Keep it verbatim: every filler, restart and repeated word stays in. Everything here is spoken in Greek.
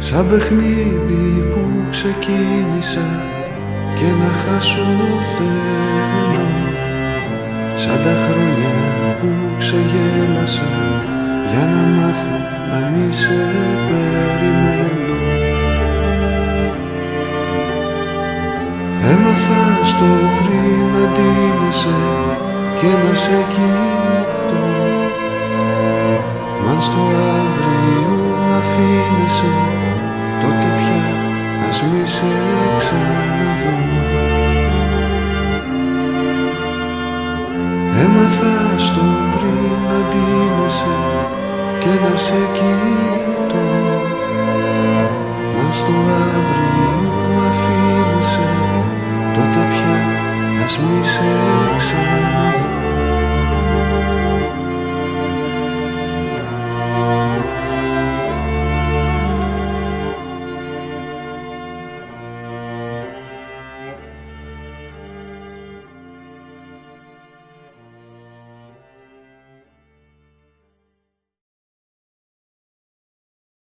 σαν παιχνίδι που ξεκίνησα και να χάσω θέλω, σαν τα χρόνια που ξεγέλασα για να μάθω να μη σε περιμένω. Έμαθα στο πριν να ντύνεσαι και να σε κοιτώ, μ' αν στο αύριο αφήνεσαι, τότε πια ας μη σε ξαναδώ. Έμαθα στο πριν να ντύνεσαι και να σε κοιτώ,